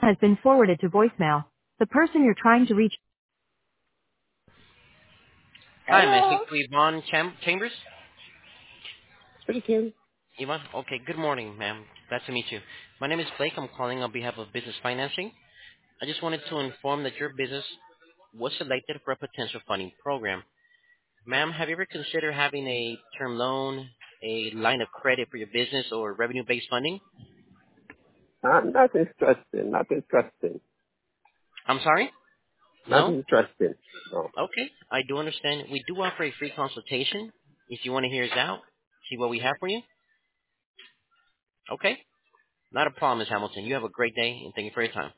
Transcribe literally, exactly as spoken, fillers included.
has been forwarded to voicemail. The person you're trying to reach. Hi, may I Hello. speak to Yvonne Cham- Chambers? Speaking. Yvonne? Okay, good morning, ma'am. Glad to meet you. My name is Blake. I'm calling on behalf of Business Financing. I just wanted to inform that your business was selected for a potential funding program. Ma'am, have you ever considered having a term loan, a line of credit for your business, or revenue-based funding? Uh, not interesting. Not interesting. I'm sorry? Not No? interesting. No. Okay, I do understand. We do offer a free consultation if you want to hear us out, see what we have for you. Okay? Not a problem, Miz Hamilton. You have a great day, and thank you for your time.